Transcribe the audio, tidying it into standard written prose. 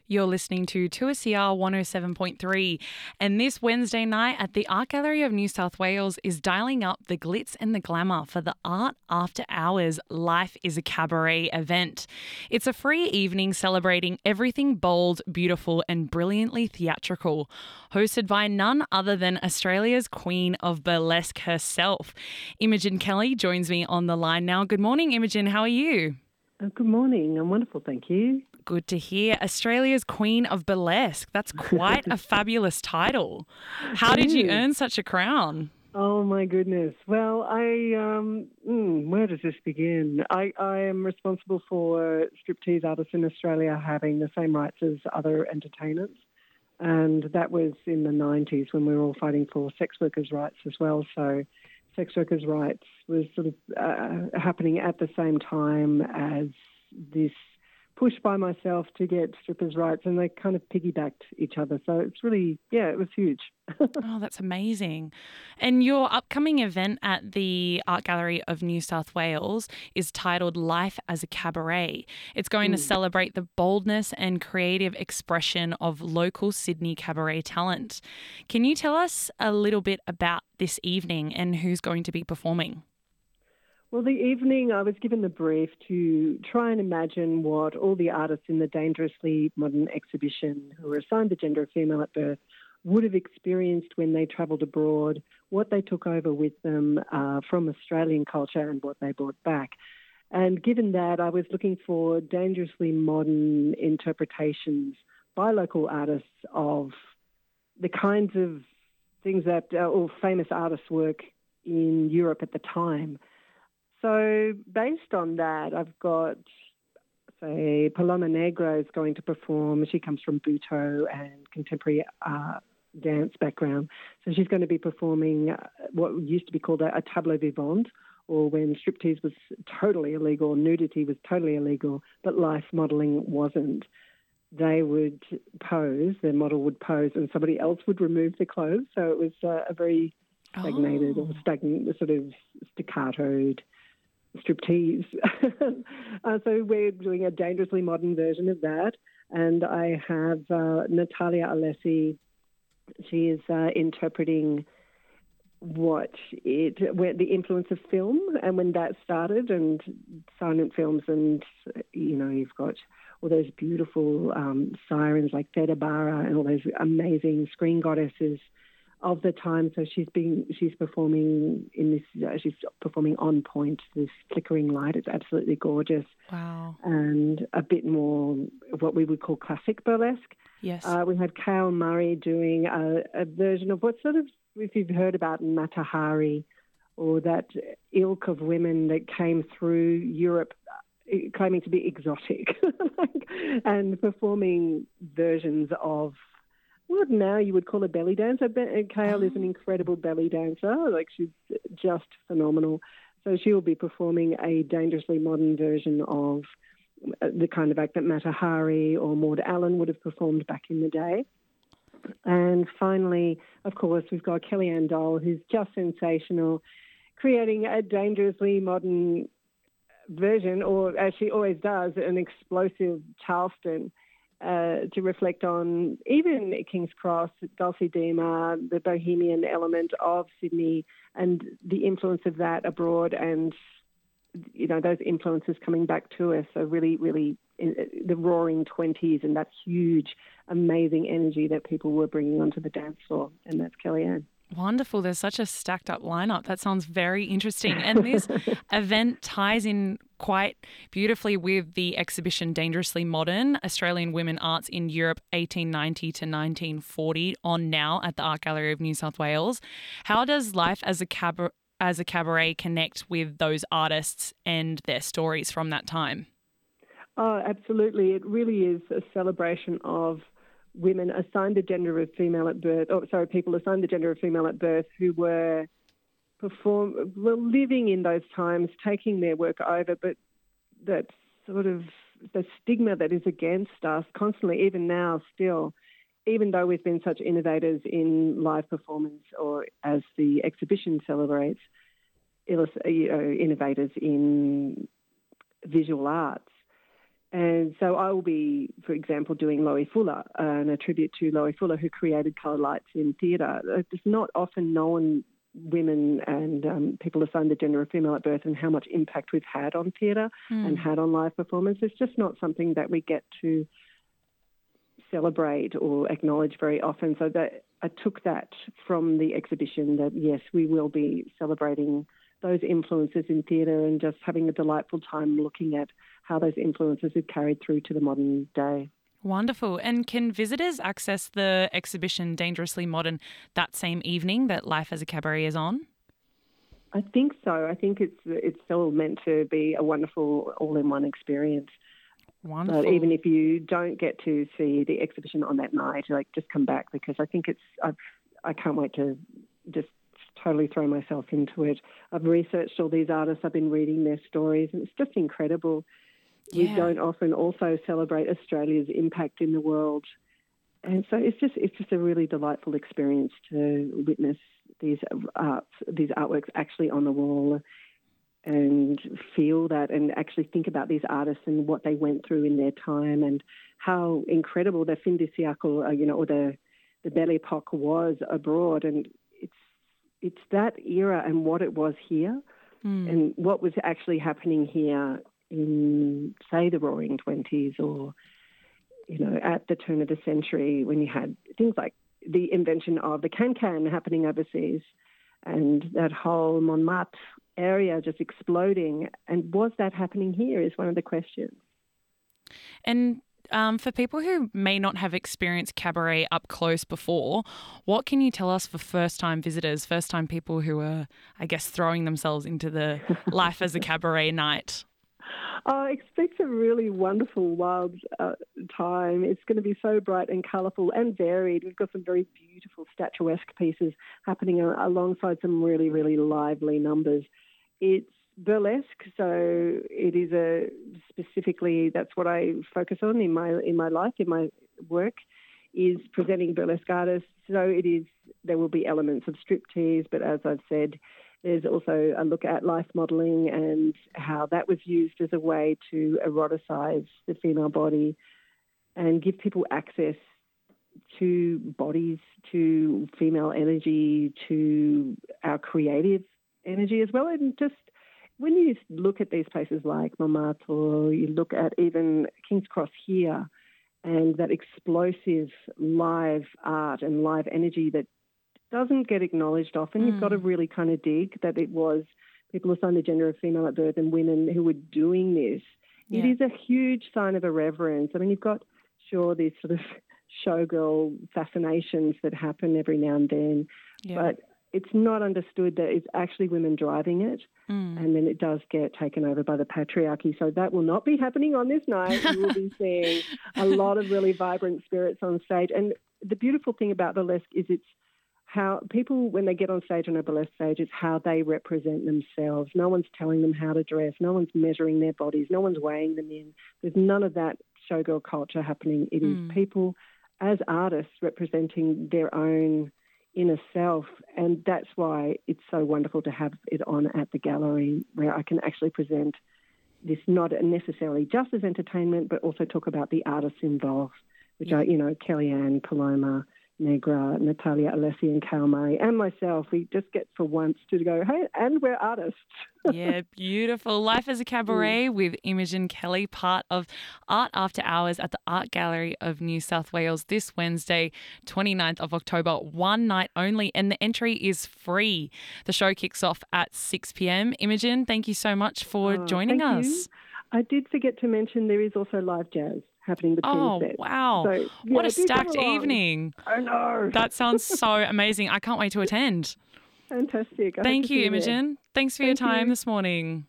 You're listening to 2SER 107.3, and this Wednesday night at the Art Gallery of New South Wales is dialing up the glitz and the glamour for the Art After Hours Life is a Cabaret event. It's a free evening celebrating everything bold, beautiful and brilliantly theatrical, hosted by none other than Australia's Queen of Burlesque herself. Imogen Kelly joins me on the line now. Good morning, Imogen. How are you? Good morning. I'm wonderful, thank you. Good to hear. Australia's Queen of Burlesque. That's quite a fabulous title. How did you earn such a crown? Oh, my goodness. Well, where does this begin? I am responsible for striptease artists in Australia having the same rights as other entertainers. And that was in the 90s when we were all fighting for sex workers' rights as well. So sex workers' rights was sort of happening at the same time as this push by myself to get strippers' rights, and they kind of piggybacked each other. So it's really, it was huge. Oh, that's amazing. And your upcoming event at the Art Gallery of New South Wales is titled Life as a Cabaret. It's going to celebrate the boldness and creative expression of local Sydney cabaret talent. Can you tell us a little bit about this evening and who's going to be performing? Well, the evening I was given the brief to try and imagine what all the artists in the Dangerously Modern exhibition who were assigned the gender of female at birth would have experienced when they travelled abroad, what they took over with them from Australian culture and what they brought back. And given that, I was looking for dangerously modern interpretations by local artists of the kinds of things that all famous artists' work in Europe at the time. So based on that, I've got, say, Paloma Negra is going to perform. She comes from Butoh and contemporary dance background. So she's going to be performing what used to be called a tableau vivant, or when striptease was totally illegal, nudity was totally illegal, but life modelling wasn't. They would pose, their model would pose, and somebody else would remove the clothes. So it was a very stagnated or stagnant, sort of staccatoed striptease. So we're doing a dangerously modern version of that. And I have Natalia Alessi. She is interpreting where the influence of film and when that started, and silent films, and you've got all those beautiful sirens like Theda Bara and all those amazing screen goddesses of the time. So she's performing in this. She's performing on point. This flickering light. It's absolutely gorgeous. Wow. And a bit more of what we would call classic burlesque. Yes. We have Kyle Murray doing a version of what sort of, if you've heard about Mata Hari, or that ilk of women that came through Europe claiming to be exotic and performing versions of what now you would call a belly dancer. Kale is an incredible belly dancer. Like, she's just phenomenal. So she will be performing a dangerously modern version of the kind of act that Mata Hari or Maud Allen would have performed back in the day. And finally, of course, we've got Kellyanne Dole, who's just sensational, creating a dangerously modern version, or as she always does, an explosive Charleston, to reflect on even King's Cross, Dulcidema, the bohemian element of Sydney and the influence of that abroad, and those influences coming back to us. So really, really the roaring 20s and that huge, amazing energy that people were bringing onto the dance floor, and that's Kellyanne. Wonderful. There's such a stacked up lineup. That sounds very interesting. And this event ties in quite beautifully with the exhibition Dangerously Modern, Australian Women Arts in Europe 1890 to 1940, on now at the Art Gallery of New South Wales. How does Life as a Cabaret connect with those artists and their stories from that time? Oh, absolutely. It really is a celebration of women assigned the gender of female at birth, people assigned the gender of female at birth who were living in those times, taking their work over, but that sort of the stigma that is against us constantly, even now still, even though we've been such innovators in live performance, or as the exhibition celebrates, innovators in visual arts, And so I will be, for example, doing Loie Fuller, and a tribute to Loie Fuller, who created coloured lights in theatre. It's not often known, women and people assigned the gender of female at birth, and how much impact we've had on theatre and had on live performance. It's just not something that we get to celebrate or acknowledge very often. So that I took that from the exhibition, that yes, we will be celebrating those influences in theatre and just having a delightful time looking at how those influences have carried through to the modern day. Wonderful. And can visitors access the exhibition Dangerously Modern that same evening that Life as a Cabaret is on? I think so. I think it's still meant to be a wonderful all-in-one experience. Wonderful. But even if you don't get to see the exhibition on that night, just come back, because I think I can't wait to just totally throw myself into it. I've researched all these artists. I've been reading their stories, and it's just incredible. Yeah. We don't often also celebrate Australia's impact in the world. And so it's just a really delightful experience to witness these artworks actually on the wall, and feel that, and actually think about these artists and what they went through in their time, and how incredible the fin de siècle, or the Belle Époque was abroad. And it's that era and what it was here, and what was actually happening here in, say, the Roaring '20s, or, at the turn of the century, when you had things like the invention of the can-can happening overseas, and that whole Montmartre area just exploding. And was that happening here is one of the questions. And for people who may not have experienced cabaret up close before, what can you tell us for first-time visitors, first-time people who are, I guess, throwing themselves into the Life as a Cabaret night? I expect a really wonderful, wild time. It's going to be so bright and colourful and varied. We've got some very beautiful statuesque pieces happening alongside some really, really lively numbers. It's burlesque, so it is specifically, that's what I focus on in my life, in my work, is presenting burlesque artists. So there will be elements of striptease, but as I've said, there's also a look at life modelling and how that was used as a way to eroticize the female body and give people access to bodies, to female energy, to our creative energy as well. And just when you look at these places like Montmartre, or you look at even King's Cross here, and that explosive live art and live energy that doesn't get acknowledged often, you've got to really kind of dig that it was people assigned the gender of female at birth and women who were doing this. Yeah. It is a huge sign of irreverence. I mean, you've got, sure, these sort of showgirl fascinations that happen every now and then, but it's not understood that it's actually women driving it, and then it does get taken over by the patriarchy. So that will not be happening on this night. You will be seeing a lot of really vibrant spirits on stage. And the beautiful thing about burlesque is it's how people, when they get on stage on a burlesque stage, it's how they represent themselves. No one's telling them how to dress. No one's measuring their bodies. No one's weighing them in. There's none of that showgirl culture happening. It is people as artists representing their own inner self, and that's why it's so wonderful to have it on at the gallery, where I can actually present this not necessarily just as entertainment, but also talk about the artists involved, which are, Kellyanne, Paloma, Negra, Natalia Alessi and Kale Murray, and myself. We just get for once to go, hey, and we're artists. Yeah, beautiful. Life as a Cabaret with Imogen Kelly, part of Art After Hours at the Art Gallery of New South Wales this Wednesday, 29th of October, one night only, and the entry is free. The show kicks off at 6 p.m. Imogen, thank you so much for joining us. You. I did forget to mention there is also live jazz happening between sets. Oh, wow. So, what a stacked evening. I know. That sounds so amazing. I can't wait to attend. Fantastic. Thank you, Imogen. Thanks for your time this morning.